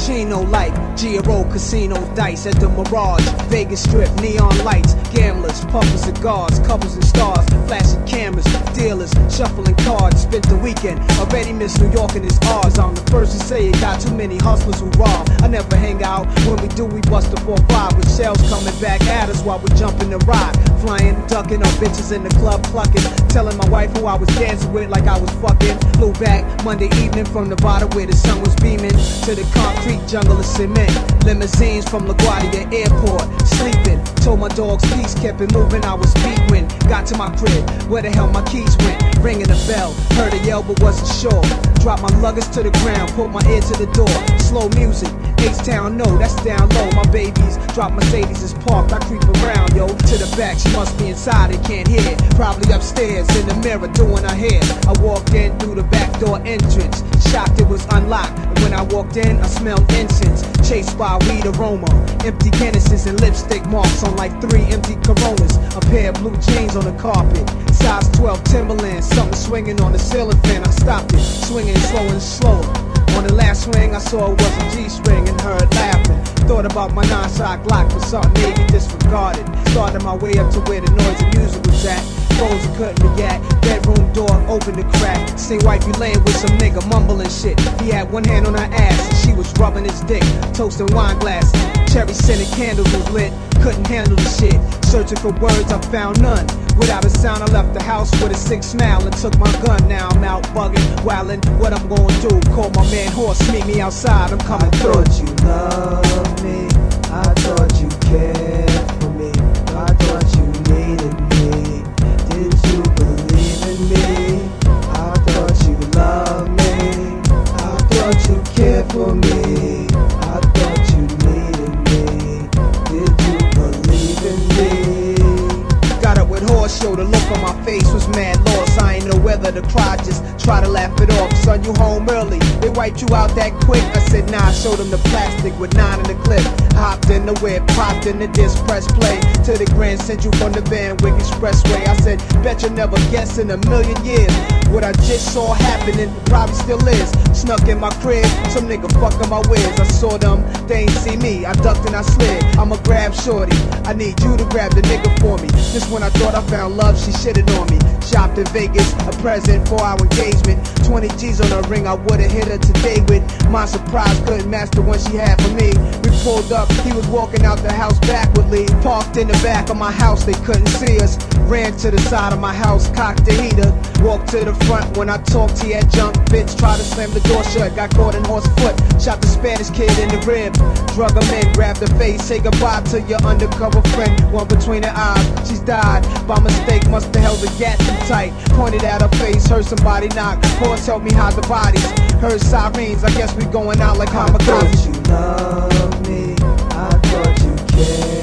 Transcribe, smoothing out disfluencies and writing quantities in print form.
Chino like Giro Casino dice at the Mirage, Vegas Strip, neon lights, gamblers, puffing cigars, couples and stars, flashing cameras, dealers, shuffling cards. Spent the weekend, already miss New York and it's ours. I'm the first to say it got too many hustlers who rob. I never hang out, when we do we bust a 4-5 with shells coming back at us while we jumping the ride, flying, ducking up bitches in the club clucking, telling my wife who I was dancing with like I was fucking. Flew back Monday evening from Nevada where the sun was beaming to the concrete jungle of cement. Limousines from LaGuardia Airport, sleeping. Told my dogs peace, kept it moving. I was beat when got to my crib. Where the hell my keys went? Ringing the bell, heard a yell but wasn't sure. Dropped my luggage to the ground, put my ear to the door. Slow music, H-Town, no, that's down low. My babies, drop Mercedes is parked. I creep around, yo, to the back. She must be inside and can't hear. Probably upstairs in the mirror doing her hair. I walked in through the back door entrance, shocked it was unlocked. And when I walked in, I smelled incense, chased by weed aroma, empty Guinnesses and lipstick marks on like 3 empty Coronas. A pair of blue jeans on the carpet, size 12 Timberlands, something swinging on the ceiling fan. I stopped it, swinging slower and slower. On the last swing, I saw it was a G-string and heard laughing. Thought about my 9-shot Glock, but something made me disregarded. Started my way up to where the noise and music was at. Phones and couldn't react. Bedroom door opened a crack. Seen wifey laying with some nigga mumbling shit. He had one hand on her ass and she was rubbing his dick, toasting wine glasses. Cherry scented candles was lit. Couldn't handle the shit. Searching for words, I found none. Without a sound, I left the house with a sick smile and took my gun. Now I'm out bugging, wildin'. What I'm gonna do? Call my man Horse, meet me outside. I'm coming through. I thought you loved me. I thought you cared for me. I thought you needed me. Did you believe in me? I thought you loved me. I thought you cared for me. I thought you needed me. Did you believe in me? Got up with Horse, showed the look on my face was mad loss. I ain't know whether to cry, just try to laugh it off. Son, you home early, they wiped you out that quick. I said nah, I showed them the plastic with 9 in the clip. Hopped in the whip, popped in the disc, press play to the Grand Central from the Van Wyck Expressway. I said, bet you never guess in a million years what I just saw happening, probably still is. Snuck in my crib, some nigga fucking my whiz. I saw them, they ain't see me, I ducked and I slid. I'ma grab shorty, I need you to grab the nigga for me. Just when I thought I found love, she shitted on me. Shopped in Vegas, a present for our engagement. 20 G's on her ring, I would've hit her today with. My surprise couldn't match the one she had for me. We pulled up, he was walking out the house backwardly. Parked in the back of my house, they couldn't see us. Ran to the side of my house, cocked the heater. Walked to the front, when I talked he had jumped. Bitch tried to slam the door shut, got caught in Horse foot. Shot the Spanish kid in the rib, drug him in, grabbed the face. Say goodbye to your undercover friend, one between the eyes. She's died, by mistake must've held the gat too tight. Pointed at her face, heard somebody knock. Horse helped me hide the bodies, heard sirens, I guess we going out like kamikaze. I thought you loved me, I thought you cared.